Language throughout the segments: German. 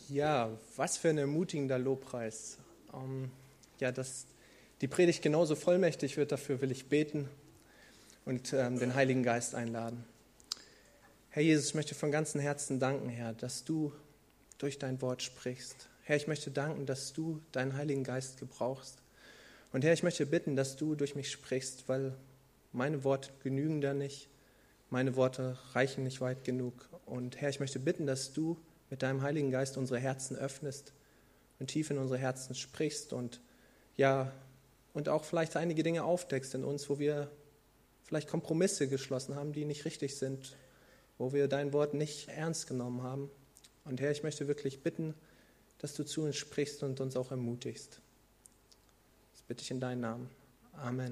Ja, was für ein ermutigender Lobpreis. Dass die Predigt genauso vollmächtig wird, dafür will ich beten und den Heiligen Geist einladen. Herr Jesus, ich möchte von ganzem Herzen danken, Herr, dass du durch dein Wort sprichst. Herr, ich möchte danken, dass du deinen Heiligen Geist gebrauchst. Und Herr, ich möchte bitten, dass du durch mich sprichst, weil meine Worte genügen da nicht. Meine Worte reichen nicht weit genug. Und Herr, ich möchte bitten, dass du mit deinem Heiligen Geist unsere Herzen öffnest und tief in unsere Herzen sprichst und auch vielleicht einige Dinge aufdeckst in uns, wo wir vielleicht Kompromisse geschlossen haben, die nicht richtig sind, wo wir dein Wort nicht ernst genommen haben. Und Herr, ich möchte wirklich bitten, dass du zu uns sprichst und uns auch ermutigst. Das bitte ich in deinen Namen. Amen.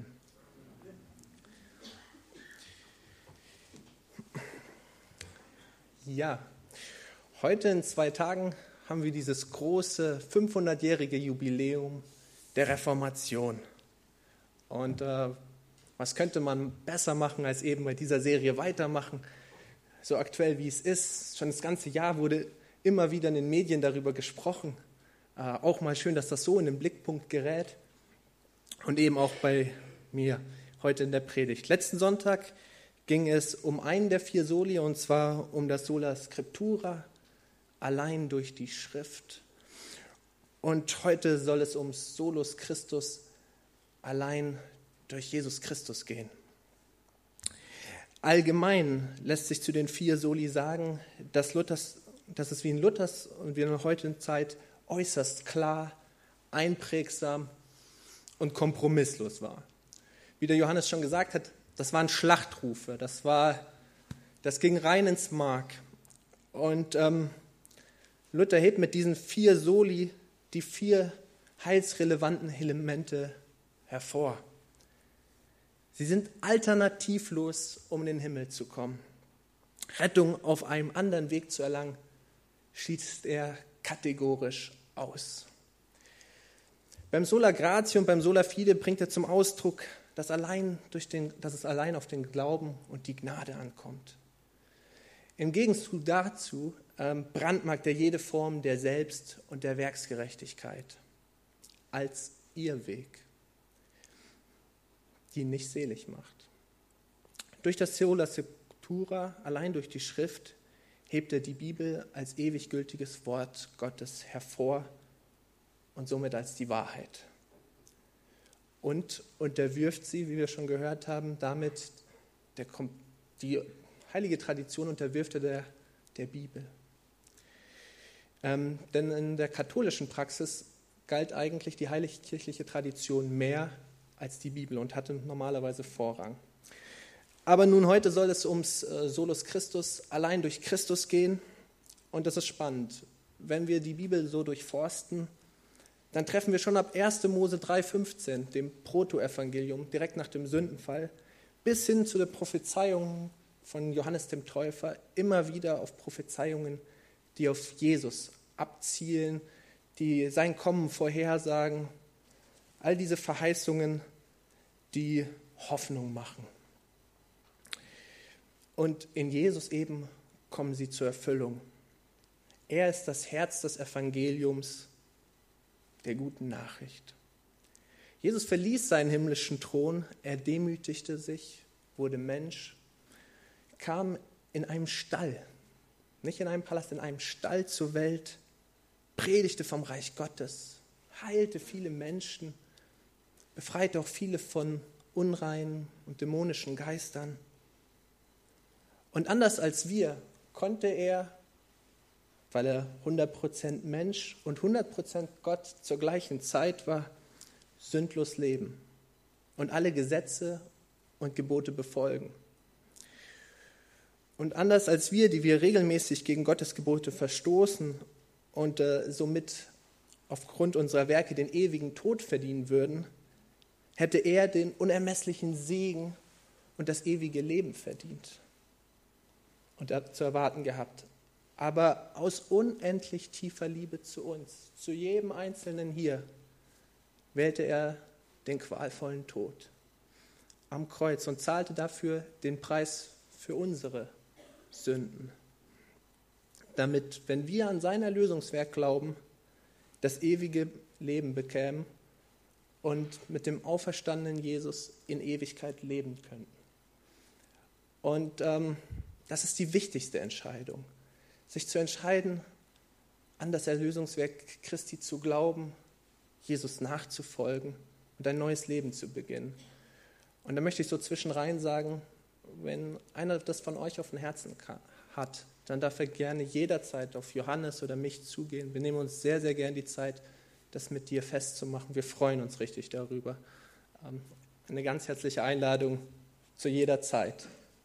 Ja, heute in 2 Tagen haben wir dieses große 500-jährige Jubiläum der Reformation. Und was könnte man besser machen, als eben bei dieser Serie weitermachen? So aktuell wie es ist, schon das ganze Jahr wurde immer wieder in den Medien darüber gesprochen. Auch mal schön, dass das so in den Blickpunkt gerät. Und eben auch bei mir heute in der Predigt. Letzten Sonntag ging es um einen der 4 Soli, und zwar um das Sola Scriptura, allein durch die Schrift. Und heute soll es um Solus Christus, allein durch Jesus Christus gehen. Allgemein lässt sich zu den 4 Soli sagen, dass es wie in Luthers und wie in der heutigen Zeit äußerst klar, einprägsam und kompromisslos war. Wie der Johannes schon gesagt hat, das waren Schlachtrufe, das ging rein ins Mark. Und Luther hebt mit diesen 4 Soli die 4 heilsrelevanten Elemente hervor. Sie sind alternativlos, um in den Himmel zu kommen. Rettung auf einem anderen Weg zu erlangen, schließt er kategorisch aus. Beim Sola Gratia und beim Sola Fide bringt er zum Ausdruck, dass es allein auf den Glauben und die Gnade ankommt. Im Gegenzug dazu brandmarkt er jede Form der Selbst- und der Werksgerechtigkeit als Irrweg, die nicht selig macht. Durch das Sola Scriptura, allein durch die Schrift, hebt er die Bibel als ewig gültiges Wort Gottes hervor und somit als die Wahrheit. Und unterwirft sie, wie wir schon gehört haben, damit die heilige Tradition unterwirft er der Bibel. Denn in der katholischen Praxis galt eigentlich die heiligkirchliche Tradition mehr als die Bibel und hatte normalerweise Vorrang. Aber nun heute soll es ums Solus Christus, allein durch Christus gehen. Und das ist spannend. Wenn wir die Bibel so durchforsten, dann treffen wir schon ab 1. Mose 3,15, dem Protoevangelium, direkt nach dem Sündenfall, bis hin zu der Prophezeiung von Johannes dem Täufer, immer wieder auf Prophezeiungen, die auf Jesus abzielen, die sein Kommen vorhersagen. All diese Verheißungen, die Hoffnung machen. Und in Jesus eben kommen sie zur Erfüllung. Er ist das Herz des Evangeliums, der guten Nachricht. Jesus verließ seinen himmlischen Thron, er demütigte sich, wurde Mensch, kam in einem Stall, nicht in einem Palast, in einem Stall zur Welt, predigte vom Reich Gottes, heilte viele Menschen, befreite auch viele von unreinen und dämonischen Geistern. Und anders als wir konnte er, weil er 100% Mensch und 100% Gott zur gleichen Zeit war, sündlos leben und alle Gesetze und Gebote befolgen. Und anders als wir, die wir regelmäßig gegen Gottes Gebote verstoßen und somit aufgrund unserer Werke den ewigen Tod verdienen würden, hätte er den unermesslichen Segen und das ewige Leben verdient und zu erwarten gehabt. Aber aus unendlich tiefer Liebe zu uns, zu jedem Einzelnen hier, wählte er den qualvollen Tod am Kreuz und zahlte dafür den Preis für unsere Sünden. damit, wenn wir an sein Erlösungswerk glauben, das ewige Leben bekämen und mit dem auferstandenen Jesus in Ewigkeit leben könnten. Und das ist die wichtigste Entscheidung, sich zu entscheiden, an das Erlösungswerk Christi zu glauben, Jesus nachzufolgen und ein neues Leben zu beginnen. Und da möchte ich so zwischenrein sagen, wenn einer das von euch auf dem Herzen hat, dann darf er gerne jederzeit auf Johannes oder mich zugehen. Wir nehmen uns sehr, sehr gern die Zeit, das mit dir festzumachen. Wir freuen uns richtig darüber. Eine ganz herzliche Einladung zu jeder Zeit.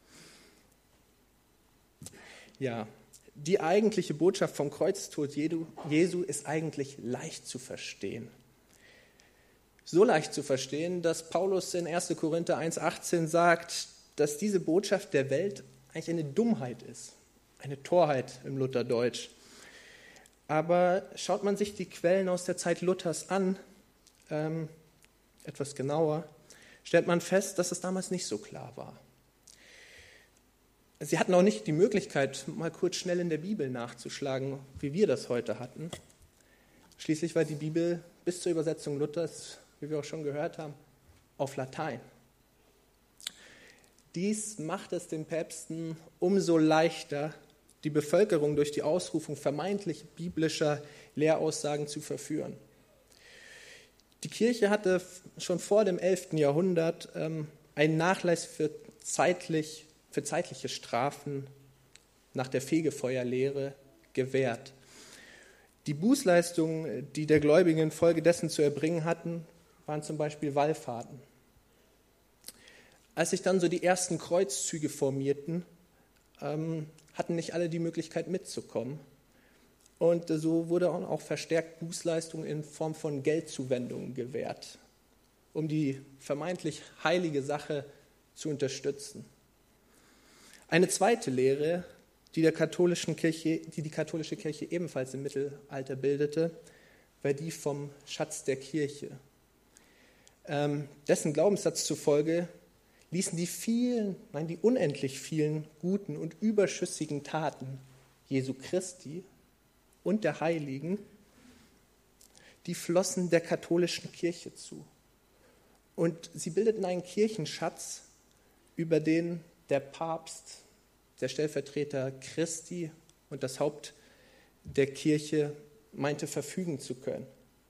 Ja, die eigentliche Botschaft vom Kreuztod Jesu ist eigentlich leicht zu verstehen. So leicht zu verstehen, dass Paulus in 1. Korinther 1,18 sagt, dass diese Botschaft der Welt eigentlich eine Dummheit ist, eine Torheit im Lutherdeutsch. Aber schaut man sich die Quellen aus der Zeit Luthers an, etwas genauer, stellt man fest, dass es damals nicht so klar war. Sie hatten auch nicht die Möglichkeit, mal kurz schnell in der Bibel nachzuschlagen, wie wir das heute hatten. Schließlich war die Bibel bis zur Übersetzung Luthers, wie wir auch schon gehört haben, auf Latein. Dies macht es den Päpsten umso leichter, die Bevölkerung durch die Ausrufung vermeintlich biblischer Lehraussagen zu verführen. Die Kirche hatte schon vor dem 11. Jahrhundert einen Nachlass für zeitliche Strafen nach der Fegefeuerlehre gewährt. Die Bußleistungen, die der Gläubigen infolgedessen zu erbringen hatten, waren zum Beispiel Wallfahrten. Als sich dann so die ersten Kreuzzüge formierten, hatten nicht alle die Möglichkeit mitzukommen. Und so wurde auch verstärkt Bußleistung in Form von Geldzuwendungen gewährt, um die vermeintlich heilige Sache zu unterstützen. Eine zweite Lehre, die die katholische Kirche ebenfalls im Mittelalter bildete, war die vom Schatz der Kirche. Dessen Glaubenssatz zufolge ließen die unendlich vielen guten und überschüssigen Taten Jesu Christi und der Heiligen, die flossen der katholischen Kirche zu. Und sie bildeten einen Kirchenschatz, über den der Papst, der Stellvertreter Christi und das Haupt der Kirche meinte, verfügen zu können.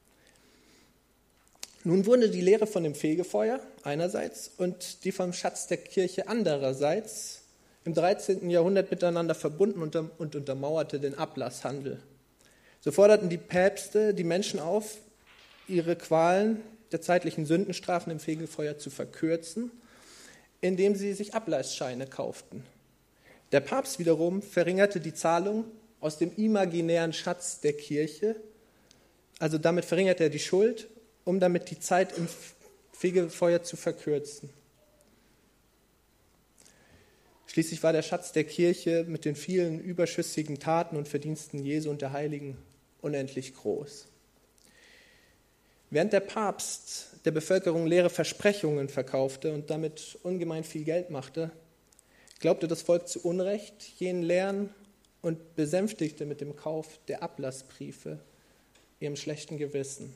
Nun wurde die Lehre von dem Fegefeuer einerseits und die vom Schatz der Kirche andererseits im 13. Jahrhundert miteinander verbunden und untermauerte den Ablasshandel. So forderten die Päpste die Menschen auf, ihre Qualen der zeitlichen Sündenstrafen im Fegefeuer zu verkürzen, indem sie sich Ablassscheine kauften. Der Papst wiederum verringerte die Zahlung aus dem imaginären Schatz der Kirche, also damit verringerte er die Schuld, um damit die Zeit im Fegefeuer zu verkürzen. Schließlich war der Schatz der Kirche mit den vielen überschüssigen Taten und Verdiensten Jesu und der Heiligen unendlich groß. Während der Papst der Bevölkerung leere Versprechungen verkaufte und damit ungemein viel Geld machte, glaubte das Volk zu Unrecht jenen Lehren und besänftigte mit dem Kauf der Ablassbriefe ihrem schlechten Gewissen.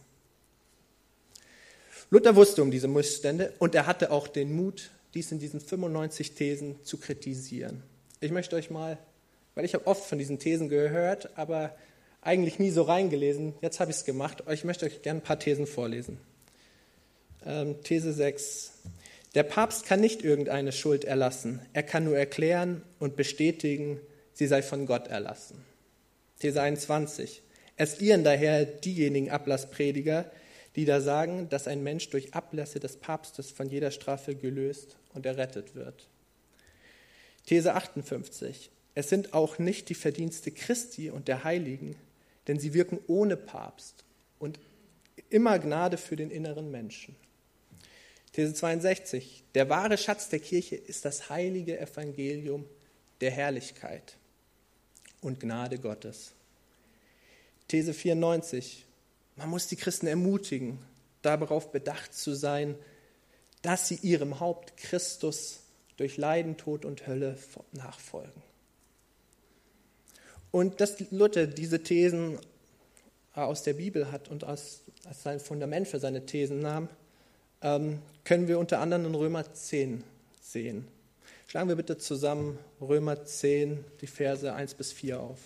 Luther wusste um diese Missstände und er hatte auch den Mut, dies in diesen 95 Thesen zu kritisieren. Ich möchte euch mal, weil ich habe oft von diesen Thesen gehört, aber eigentlich nie so reingelesen, jetzt habe ich es gemacht, ich möchte euch gerne ein paar Thesen vorlesen. These 6. Der Papst kann nicht irgendeine Schuld erlassen, er kann nur erklären und bestätigen, sie sei von Gott erlassen. These 21. Es irren daher diejenigen Ablassprediger, die da sagen, dass ein Mensch durch Ablässe des Papstes von jeder Strafe gelöst und errettet wird. These 58. Es sind auch nicht die Verdienste Christi und der Heiligen, denn sie wirken ohne Papst und immer Gnade für den inneren Menschen. These 62. Der wahre Schatz der Kirche ist das heilige Evangelium der Herrlichkeit und Gnade Gottes. These 94. Man muss die Christen ermutigen, darauf bedacht zu sein, dass sie ihrem Haupt Christus durch Leiden, Tod und Hölle nachfolgen. Und dass Luther diese Thesen aus der Bibel hat und als sein Fundament für seine Thesen nahm, können wir unter anderem in Römer 10 sehen. Schlagen wir bitte zusammen Römer 10, die Verse 1 bis 4 auf.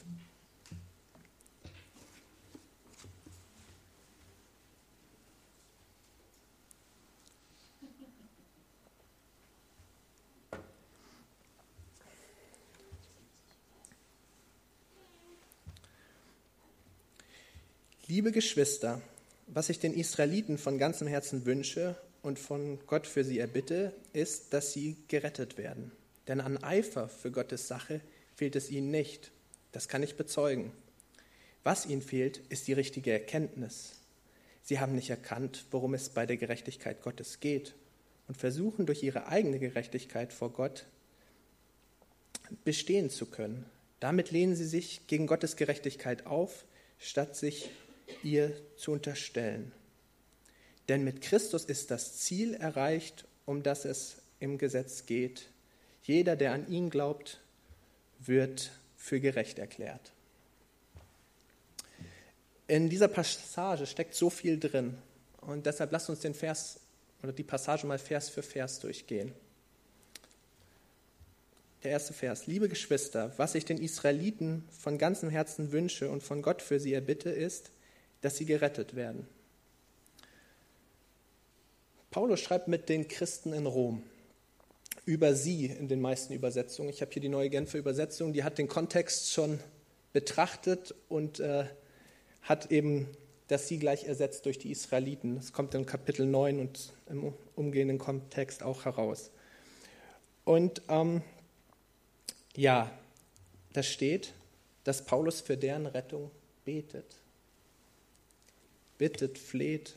Liebe Geschwister, was ich den Israeliten von ganzem Herzen wünsche und von Gott für sie erbitte, ist, dass sie gerettet werden. Denn an Eifer für Gottes Sache fehlt es ihnen nicht. Das kann ich bezeugen. Was ihnen fehlt, ist die richtige Erkenntnis. Sie haben nicht erkannt, worum es bei der Gerechtigkeit Gottes geht und versuchen durch ihre eigene Gerechtigkeit vor Gott bestehen zu können. Damit lehnen sie sich gegen Gottes Gerechtigkeit auf, statt sich ihr zu unterstellen. Denn mit Christus ist das Ziel erreicht, um das es im Gesetz geht. Jeder, der an ihn glaubt, wird für gerecht erklärt. In dieser Passage steckt so viel drin und deshalb lasst uns den Vers oder die Passage mal Vers für Vers durchgehen. Der erste Vers: Liebe Geschwister, was ich den Israeliten von ganzem Herzen wünsche und von Gott für sie erbitte, ist, dass sie gerettet werden. Paulus schreibt mit den Christen in Rom über sie in den meisten Übersetzungen. Ich habe hier die Neue Genfer Übersetzung, die hat den Kontext schon betrachtet und hat eben das sie gleich ersetzt durch die Israeliten. Das kommt in Kapitel 9 und im umgehenden Kontext auch heraus. Und da steht, dass Paulus für deren Rettung betet. Bittet, fleht.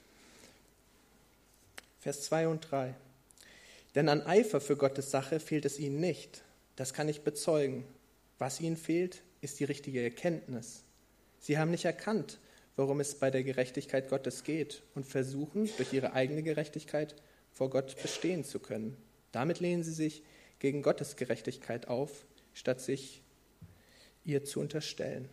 Vers 2 und 3. Denn an Eifer für Gottes Sache fehlt es ihnen nicht. Das kann ich bezeugen. Was ihnen fehlt, ist die richtige Erkenntnis. Sie haben nicht erkannt, worum es bei der Gerechtigkeit Gottes geht und versuchen, durch ihre eigene Gerechtigkeit vor Gott bestehen zu können. Damit lehnen sie sich gegen Gottes Gerechtigkeit auf, statt sich ihr zu unterstellen.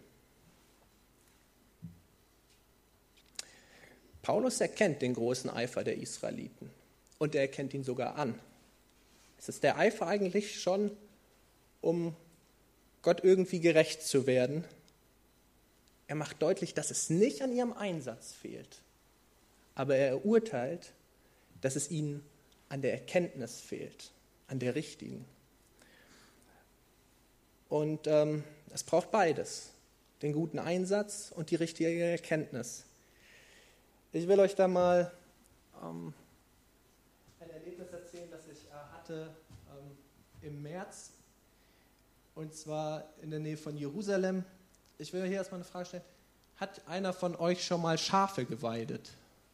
Paulus erkennt den großen Eifer der Israeliten und er erkennt ihn sogar an. Es ist der Eifer eigentlich schon, um Gott irgendwie gerecht zu werden. Er macht deutlich, dass es nicht an ihrem Einsatz fehlt, aber er urteilt, dass es ihnen an der Erkenntnis fehlt, an der richtigen. Und es braucht beides, den guten Einsatz und die richtige Erkenntnis. Ich will euch da mal ein Erlebnis erzählen, das ich hatte im März, und zwar in der Nähe von Jerusalem. Ich will hier erstmal eine Frage stellen. Hat einer von euch schon mal Schafe geweidet?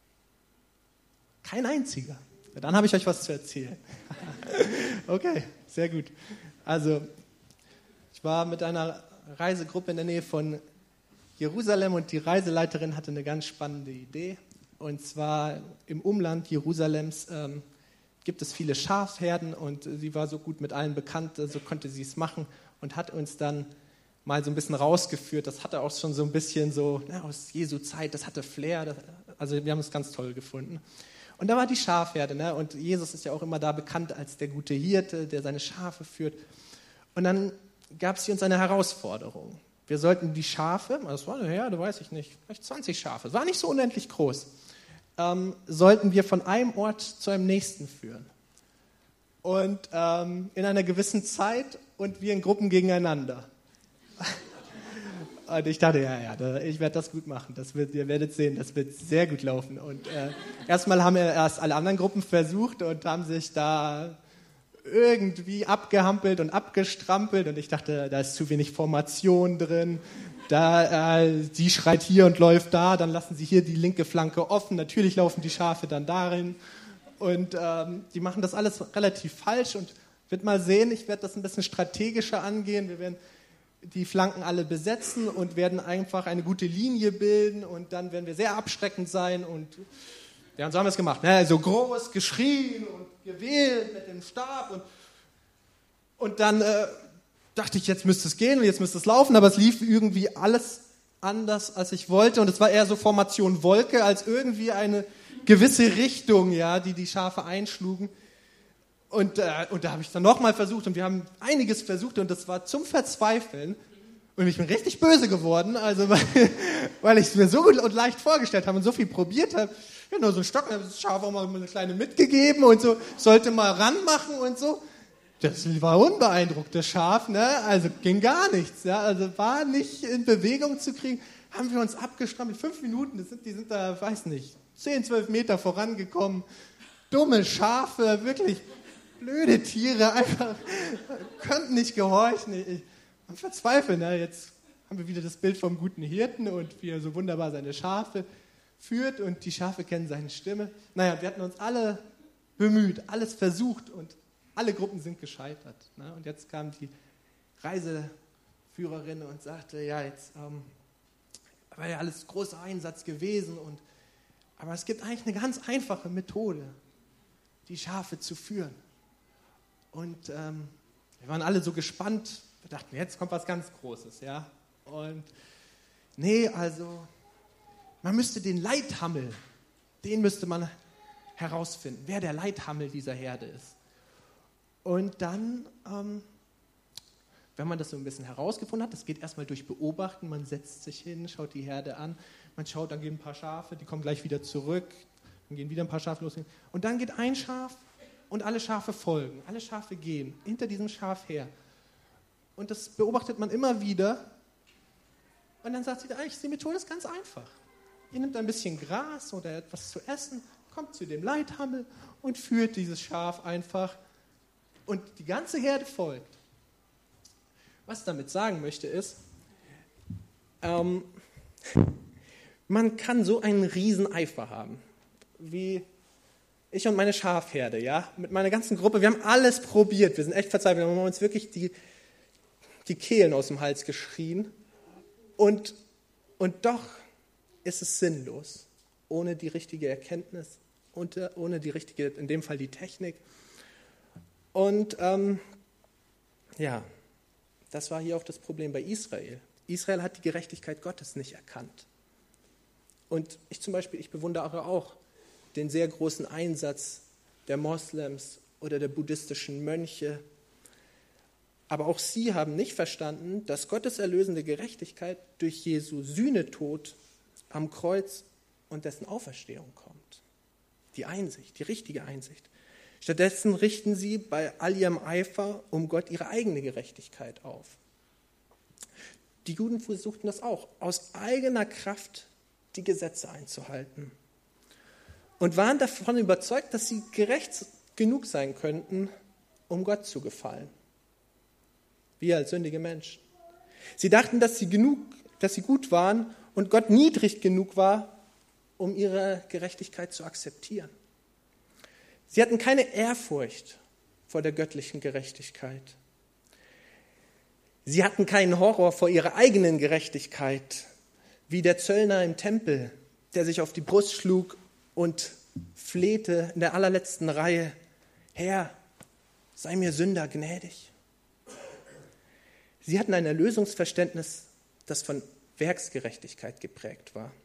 Kein einziger. Ja, dann habe ich euch was zu erzählen. Okay, sehr gut. Also, ich war mit einer Reisegruppe in der Nähe von Jerusalem und die Reiseleiterin hatte eine ganz spannende Idee. Und zwar im Umland Jerusalems gibt es viele Schafherden und sie war so gut mit allen bekannt, so konnte sie es machen und hat uns dann mal so ein bisschen rausgeführt. Das hatte auch schon so ein bisschen so aus Jesu Zeit, das hatte Flair. Also wir haben es ganz toll gefunden. Und da war die Schafherde, ne? Und Jesus ist ja auch immer da bekannt als der gute Hirte, der seine Schafe führt. Und dann gab es hier uns eine Herausforderung. Wir sollten die Schafe, das war eine Herde, weiß ich nicht, vielleicht 20 Schafe, das war nicht so unendlich groß, sollten wir von einem Ort zu einem nächsten führen. Und in einer gewissen Zeit und wir in Gruppen gegeneinander. Und ich dachte, ich werde das gut machen, ihr werdet sehen, das wird sehr gut laufen. Und erstmal haben wir erst alle anderen Gruppen versucht und haben sich da irgendwie abgehampelt und abgestrampelt und ich dachte, da ist zu wenig Formation drin, sie schreit hier und läuft da, dann lassen sie hier die linke Flanke offen, natürlich laufen die Schafe dann darin und die machen das alles relativ falsch und wird mal sehen, ich werde das ein bisschen strategischer angehen, wir werden die Flanken alle besetzen und werden einfach eine gute Linie bilden und dann werden wir sehr abschreckend sein und ja, und so haben wir es gemacht, ne? So groß geschrien und gewählt mit dem Stab und dann dachte ich, jetzt müsste es gehen und jetzt müsste es laufen, aber es lief irgendwie alles anders, als ich wollte. Und es war eher so Formation Wolke, als irgendwie eine gewisse Richtung, ja, die Schafe einschlugen. Und da habe ich dann nochmal versucht und wir haben einiges versucht und das war zum Verzweifeln. Und ich bin richtig böse geworden, also weil ich es mir so gut und leicht vorgestellt habe und so viel probiert habe. Ja, nur so ein Stock, das Schaf auch mal eine kleine mitgegeben und so, sollte mal ranmachen und so. Das war unbeeindruckt, das Schaf, ne? Also ging gar nichts, ja? Also war nicht in Bewegung zu kriegen. Haben wir uns abgestrampelt, 5 Minuten, die sind da, weiß nicht, 10, 12 Meter vorangekommen. Dumme Schafe, wirklich blöde Tiere, einfach konnten nicht gehorchen. Und verzweifeln, ne? Jetzt haben wir wieder das Bild vom guten Hirten und wie er so wunderbar seine Schafe führt und die Schafe kennen seine Stimme. Naja, wir hatten uns alle bemüht, alles versucht und alle Gruppen sind gescheitert. Ne? Und jetzt kam die Reiseführerin und sagte, ja, jetzt war ja alles großer Einsatz gewesen. Aber es gibt eigentlich eine ganz einfache Methode, die Schafe zu führen. Und wir waren alle so gespannt. Wir dachten, jetzt kommt was ganz Großes. Ja? Und nee, also man müsste den Leithammel, den müsste man herausfinden, wer der Leithammel dieser Herde ist. Und dann, wenn man das so ein bisschen herausgefunden hat, das geht erstmal durch Beobachten, man setzt sich hin, schaut die Herde an, man schaut, dann gehen ein paar Schafe, die kommen gleich wieder zurück, dann gehen wieder ein paar Schafe los. Und dann geht ein Schaf und alle Schafe folgen, alle Schafe gehen hinter diesem Schaf her. Und das beobachtet man immer wieder. Und dann sagt sie, eigentlich die Methode ist ganz einfach. Ihr nehmt ein bisschen Gras oder etwas zu essen, kommt zu dem Leithammel und führt dieses Schaf einfach. Und die ganze Herde folgt. Was ich damit sagen möchte ist, man kann so einen Rieseneifer haben, wie ich und meine Schafherde, ja, mit meiner ganzen Gruppe. Wir haben alles probiert, wir sind echt verzweifelt, wir haben uns wirklich die Kehlen aus dem Hals geschrien. Und doch ist es sinnlos, ohne die richtige Erkenntnis und ohne die richtige, in dem Fall die Technik. Und ja, das war hier auch das Problem bei Israel. Israel hat die Gerechtigkeit Gottes nicht erkannt. Und ich zum Beispiel, ich bewundere auch den sehr großen Einsatz der Moslems oder der buddhistischen Mönche. Aber auch sie haben nicht verstanden, dass Gottes erlösende Gerechtigkeit durch Jesu Sühnetod am Kreuz und dessen Auferstehung kommt. Die Einsicht, die richtige Einsicht. Stattdessen richten sie bei all ihrem Eifer um Gott ihre eigene Gerechtigkeit auf. Die Juden versuchten das auch, aus eigener Kraft die Gesetze einzuhalten. Und waren davon überzeugt, dass sie gerecht genug sein könnten, um Gott zu gefallen. Wir als sündige Menschen. Sie dachten, dass sie gut waren und Gott niedrig genug war, um ihre Gerechtigkeit zu akzeptieren. Sie hatten keine Ehrfurcht vor der göttlichen Gerechtigkeit. Sie hatten keinen Horror vor ihrer eigenen Gerechtigkeit, wie der Zöllner im Tempel, der sich auf die Brust schlug und flehte in der allerletzten Reihe, Herr, sei mir Sünder gnädig. Sie hatten ein Erlösungsverständnis, das von Werksgerechtigkeit geprägt war.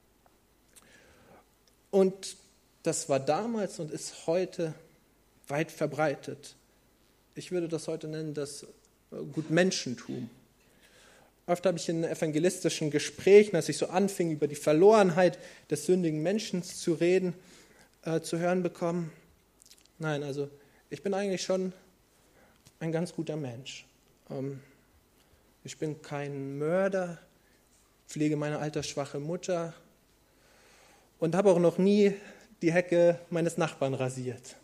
Und das war damals und ist heute weit verbreitet. Ich würde das heute nennen, das Gutmenschentum. Oft habe ich in evangelistischen Gesprächen, als ich so anfing, über die Verlorenheit des sündigen Menschen zu reden, zu hören bekommen, nein, also ich bin eigentlich schon ein ganz guter Mensch. Ich bin kein Mörder, pflege meine altersschwache Mutter und habe auch noch nie die Hecke meines Nachbarn rasiert.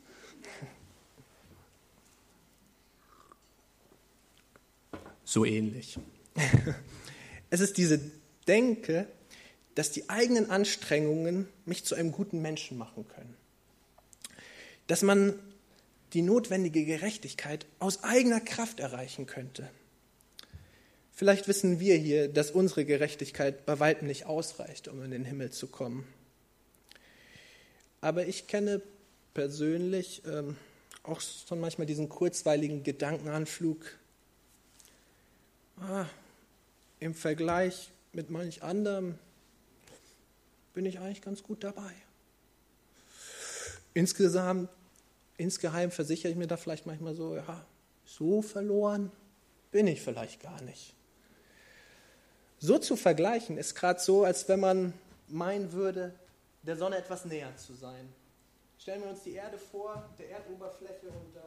So ähnlich. Es ist diese Denke, dass die eigenen Anstrengungen mich zu einem guten Menschen machen können. Dass man die notwendige Gerechtigkeit aus eigener Kraft erreichen könnte. Vielleicht wissen wir hier, dass unsere Gerechtigkeit bei weitem nicht ausreicht, um in den Himmel zu kommen. Aber ich kenne persönlich auch schon manchmal diesen kurzweiligen Gedankenanflug, im Vergleich mit manch anderem bin ich eigentlich ganz gut dabei. Insgeheim versichere ich mir da vielleicht manchmal so, ja, so verloren bin ich vielleicht gar nicht. So zu vergleichen ist gerade so, als wenn man meinen würde, der Sonne etwas näher zu sein. Stellen wir uns die Erde vor, der Erdoberfläche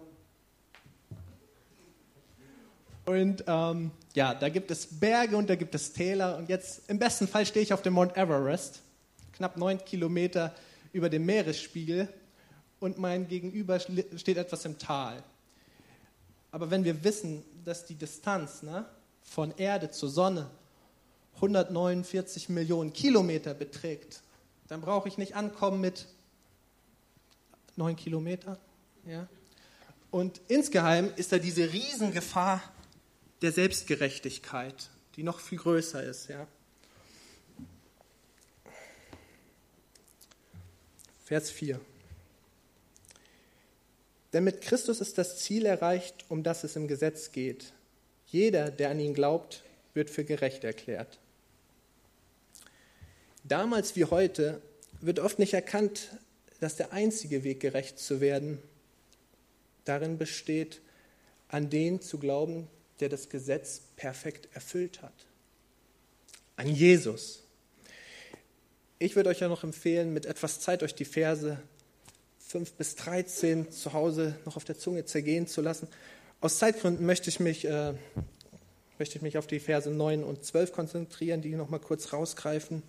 da gibt es Berge und da gibt es Täler und jetzt im besten Fall stehe ich auf dem Mount Everest, knapp 9 Kilometer über dem Meeresspiegel und mein Gegenüber steht etwas im Tal. Aber wenn wir wissen, dass die Distanz von Erde zur Sonne 149 Millionen Kilometer beträgt, dann brauche ich nicht ankommen mit 9 Kilometer. Ja? Und insgeheim ist da diese Riesengefahr der Selbstgerechtigkeit, die noch viel größer ist. Ja? Vers 4. Denn mit Christus ist das Ziel erreicht, um das es im Gesetz geht. Jeder, der an ihn glaubt, wird für gerecht erklärt. Damals wie heute wird oft nicht erkannt, dass der einzige Weg, gerecht zu werden, darin besteht, an den zu glauben, der das Gesetz perfekt erfüllt hat. An Jesus. Ich würde euch ja noch empfehlen, mit etwas Zeit euch die Verse 5 bis 13 zu Hause noch auf der Zunge zergehen zu lassen. Aus Zeitgründen möchte ich mich auf die Verse 9 und 12 konzentrieren, die noch mal kurz rausgreifen.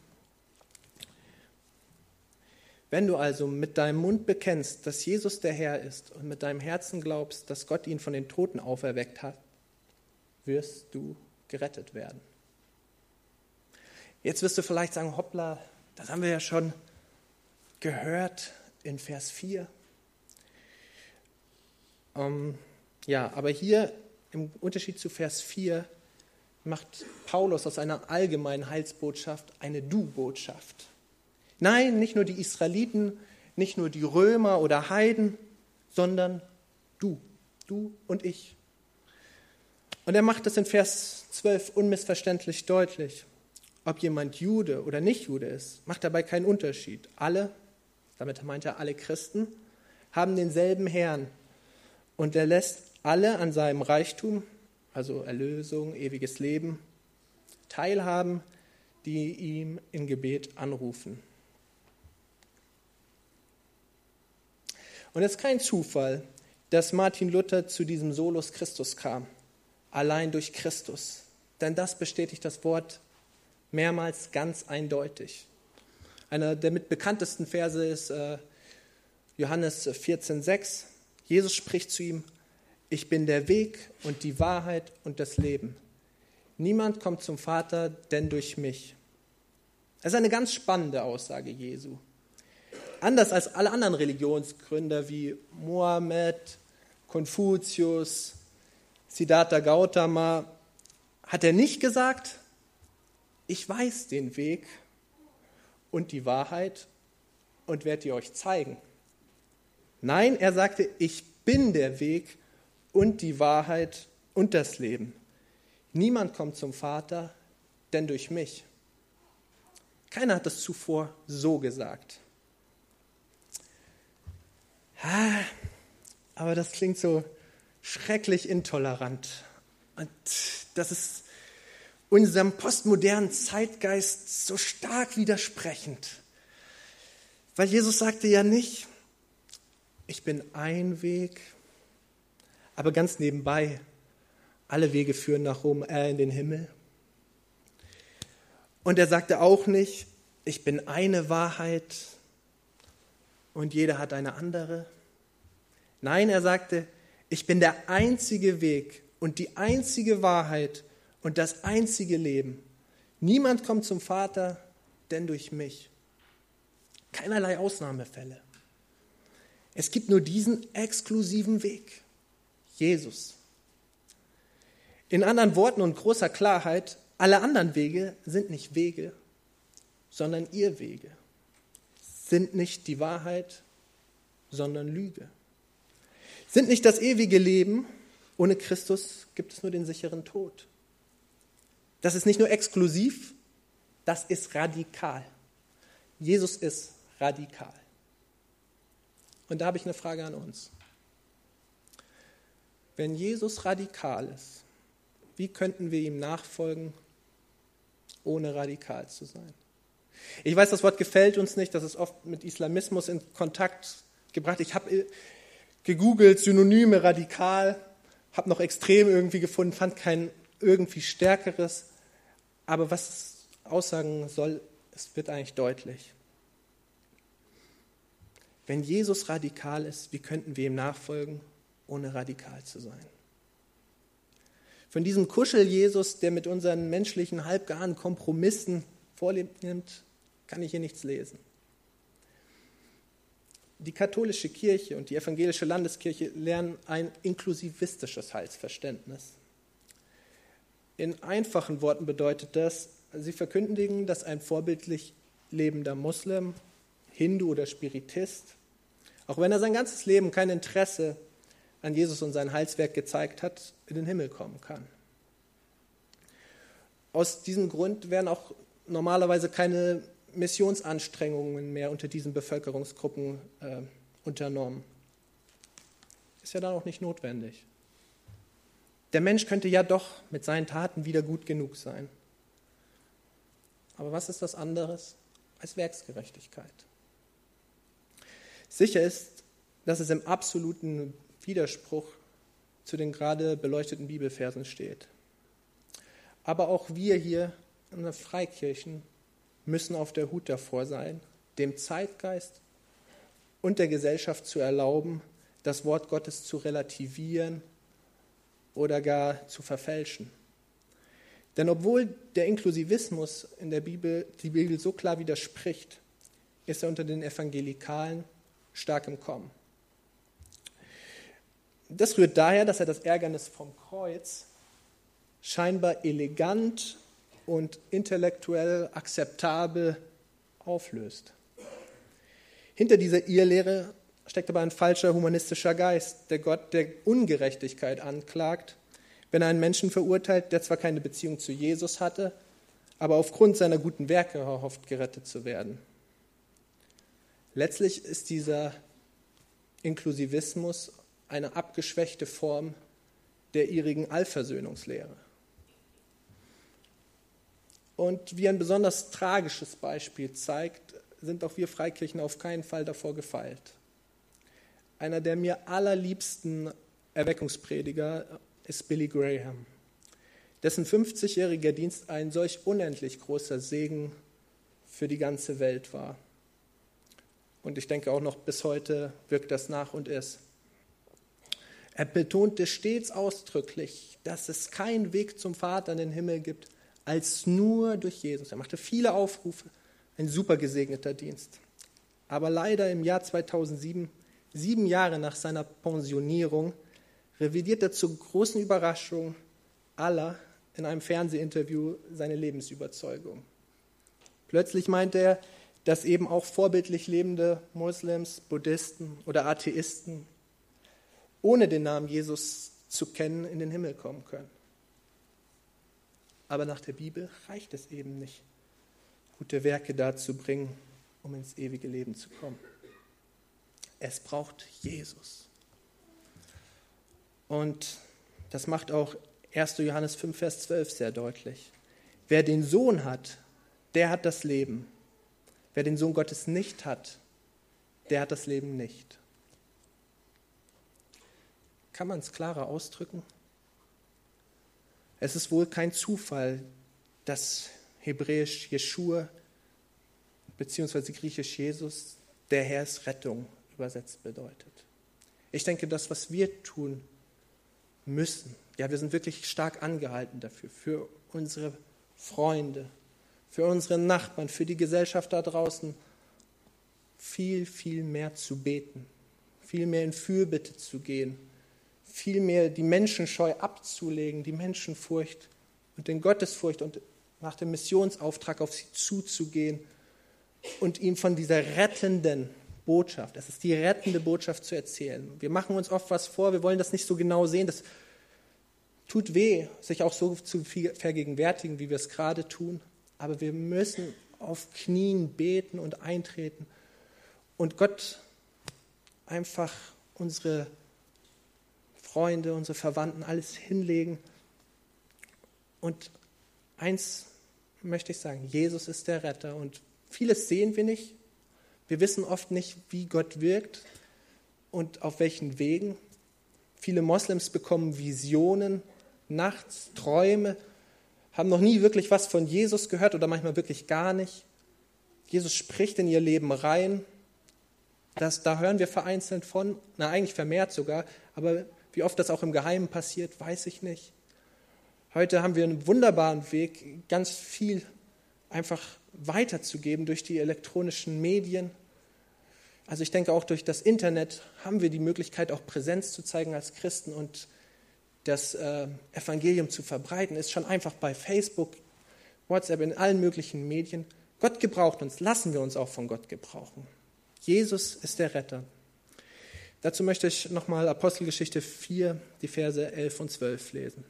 Wenn du also mit deinem Mund bekennst, dass Jesus der Herr ist und mit deinem Herzen glaubst, dass Gott ihn von den Toten auferweckt hat, wirst du gerettet werden. Jetzt wirst du vielleicht sagen, hoppla, das haben wir ja schon gehört in Vers 4. Aber hier im Unterschied zu Vers 4 macht Paulus aus einer allgemeinen Heilsbotschaft eine Du-Botschaft. Nein, nicht nur die Israeliten, nicht nur die Römer oder Heiden, sondern du und ich. Und er macht es in Vers 12 unmissverständlich deutlich. Ob jemand Jude oder nicht Jude ist, macht dabei keinen Unterschied. Alle, damit meint er alle Christen, haben denselben Herrn. Und er lässt alle an seinem Reichtum, also Erlösung, ewiges Leben, teilhaben, die ihm in Gebet anrufen. Und es ist kein Zufall, dass Martin Luther zu diesem Solus Christus kam. Allein durch Christus. Denn das bestätigt das Wort mehrmals ganz eindeutig. Einer der mit bekanntesten Verse ist Johannes 14,6. Jesus spricht zu ihm: Ich bin der Weg und die Wahrheit und das Leben. Niemand kommt zum Vater, denn durch mich. Das ist eine ganz spannende Aussage Jesu. Anders als alle anderen Religionsgründer wie Mohammed, Konfuzius, Siddhartha Gautama, hat er nicht gesagt, ich weiß den Weg und die Wahrheit und werde die euch zeigen. Nein, er sagte, ich bin der Weg und die Wahrheit und das Leben. Niemand kommt zum Vater, denn durch mich. Keiner hat das zuvor so gesagt. Aber das klingt so schrecklich intolerant. Und das ist unserem postmodernen Zeitgeist so stark widersprechend. Weil Jesus sagte ja nicht, ich bin ein Weg, aber ganz nebenbei, alle Wege führen nach Rom, in den Himmel. Und er sagte auch nicht, ich bin eine Wahrheit und jeder hat eine andere. Nein, er sagte, ich bin der einzige Weg und die einzige Wahrheit und das einzige Leben. Niemand kommt zum Vater, denn durch mich. Keinerlei Ausnahmefälle. Es gibt nur diesen exklusiven Weg, Jesus. In anderen Worten und großer Klarheit, alle anderen Wege sind nicht Wege, sondern Irrwege. Sind nicht die Wahrheit, sondern Lüge. Sind nicht das ewige Leben, ohne Christus gibt es nur den sicheren Tod. Das ist nicht nur exklusiv, das ist radikal. Jesus ist radikal. Und da habe ich eine Frage an uns. Wenn Jesus radikal ist, wie könnten wir ihm nachfolgen, ohne radikal zu sein? Ich weiß, das Wort gefällt uns nicht, das ist oft mit Islamismus in Kontakt gebracht. Ich habe gegoogelt, Synonyme radikal, habe noch extrem irgendwie gefunden, fand kein irgendwie stärkeres. Aber was es aussagen soll, es wird eigentlich deutlich. Wenn Jesus radikal ist, wie könnten wir ihm nachfolgen, ohne radikal zu sein? Von diesem Kuschel-Jesus, der mit unseren menschlichen, halbgaren Kompromissen Vorlieb nimmt, kann ich hier nichts lesen. Die katholische Kirche und die evangelische Landeskirche lernen ein inklusivistisches Heilsverständnis. In einfachen Worten bedeutet das, sie verkündigen, dass ein vorbildlich lebender Muslim, Hindu oder Spiritist, auch wenn er sein ganzes Leben kein Interesse an Jesus und sein Heilswerk gezeigt hat, in den Himmel kommen kann. Aus diesem Grund werden auch normalerweise keine Missionsanstrengungen mehr unter diesen Bevölkerungsgruppen unternommen. Ist ja dann auch nicht notwendig. Der Mensch könnte ja doch mit seinen Taten wieder gut genug sein. Aber was ist das anderes als Werksgerechtigkeit? Sicher ist, dass es im absoluten Widerspruch zu den gerade beleuchteten Bibelversen steht. Aber auch wir hier in den Freikirchen müssen auf der Hut davor sein, dem Zeitgeist und der Gesellschaft zu erlauben, das Wort Gottes zu relativieren oder gar zu verfälschen. Denn obwohl der Inklusivismus in der Bibel die Bibel so klar widerspricht, ist er unter den Evangelikalen stark im Kommen. Das rührt daher, dass er das Ärgernis vom Kreuz scheinbar elegant und intellektuell akzeptabel auflöst. Hinter dieser Irrlehre steckt aber ein falscher humanistischer Geist, der Gott der Ungerechtigkeit anklagt, wenn er einen Menschen verurteilt, der zwar keine Beziehung zu Jesus hatte, aber aufgrund seiner guten Werke erhofft, gerettet zu werden. Letztlich ist dieser Inklusivismus eine abgeschwächte Form der irrigen Allversöhnungslehre. Und wie ein besonders tragisches Beispiel zeigt, sind auch wir Freikirchen auf keinen Fall davor gefeilt. Einer der mir allerliebsten Erweckungsprediger ist Billy Graham, dessen 50-jähriger Dienst ein solch unendlich großer Segen für die ganze Welt war. Und ich denke auch noch bis heute wirkt das nach und ist. Er betonte stets ausdrücklich, dass es keinen Weg zum Vater in den Himmel gibt, als nur durch Jesus. Er machte viele Aufrufe, ein super gesegneter Dienst. Aber leider im Jahr 2007, 7 Jahre nach seiner Pensionierung, revidiert er zur großen Überraschung aller in einem Fernsehinterview seine Lebensüberzeugung. Plötzlich meinte er, dass eben auch vorbildlich lebende Moslems, Buddhisten oder Atheisten ohne den Namen Jesus zu kennen in den Himmel kommen können. Aber nach der Bibel reicht es eben nicht, gute Werke darzubringen, um ins ewige Leben zu kommen. Es braucht Jesus. Und das macht auch 1. Johannes 5, Vers 12 sehr deutlich. Wer den Sohn hat, der hat das Leben. Wer den Sohn Gottes nicht hat, der hat das Leben nicht. Kann man es klarer ausdrücken? Es ist wohl kein Zufall, dass hebräisch Jeschua bzw. griechisch Jesus der Herr ist Rettung übersetzt bedeutet. Ich denke, das, was wir tun müssen, ja, wir sind wirklich stark angehalten dafür, für unsere Freunde, für unsere Nachbarn, für die Gesellschaft da draußen, viel, viel mehr zu beten, viel mehr in Fürbitte zu gehen, viel mehr die Menschenscheu abzulegen, die Menschenfurcht und den Gottesfurcht und nach dem Missionsauftrag auf sie zuzugehen und ihm von dieser rettenden Botschaft, das ist die rettende Botschaft, zu erzählen. Wir machen uns oft was vor, wir wollen das nicht so genau sehen, das Tut weh, sich auch so zu vergegenwärtigen, wie wir es gerade tun. Aber wir müssen auf Knien beten und eintreten und Gott einfach unsere Freunde, unsere Verwandten, alles hinlegen. Und eins möchte ich sagen, Jesus ist der Retter. Und vieles sehen wir nicht. Wir wissen oft nicht, wie Gott wirkt und auf welchen Wegen. Viele Moslems bekommen Visionen, nachts Träume, haben noch nie wirklich was von Jesus gehört oder manchmal wirklich gar nicht. Jesus spricht in ihr Leben rein. Da hören wir vereinzelt von, eigentlich vermehrt sogar, aber wie oft das auch im Geheimen passiert, weiß ich nicht. Heute haben wir einen wunderbaren Weg, ganz viel einfach weiterzugeben durch die elektronischen Medien. Also ich denke, auch durch das Internet haben wir die Möglichkeit, auch Präsenz zu zeigen als Christen und das Evangelium zu verbreiten. Ist schon einfach bei Facebook, WhatsApp, in allen möglichen Medien. Gott gebraucht uns, lassen wir uns auch von Gott gebrauchen. Jesus ist der Retter. Dazu möchte ich nochmal Apostelgeschichte 4, die Verse 11 und 12 lesen.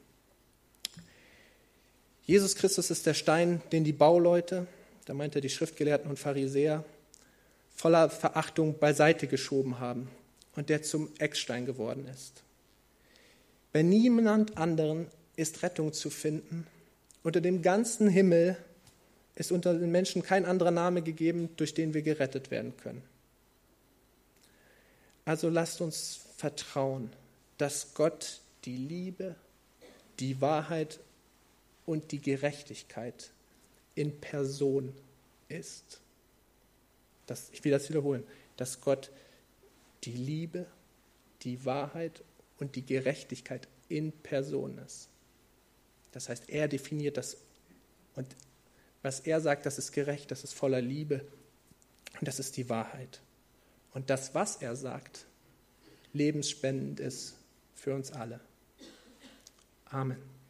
Jesus Christus ist der Stein, den die Bauleute, da meint er die Schriftgelehrten und Pharisäer, voller Verachtung beiseite geschoben haben und der zum Eckstein geworden ist. Bei niemand anderen ist Rettung zu finden. Unter dem ganzen Himmel ist unter den Menschen kein anderer Name gegeben, durch den wir gerettet werden können. Also lasst uns vertrauen, dass Gott die Liebe, die Wahrheit und die Gerechtigkeit in Person ist. Ich will das wiederholen, dass Gott die Liebe, die Wahrheit und die Gerechtigkeit in Person ist. Das heißt, er definiert das und was er sagt, das ist gerecht, das ist voller Liebe und das ist die Wahrheit. Und das, was er sagt, lebensspendend ist für uns alle. Amen.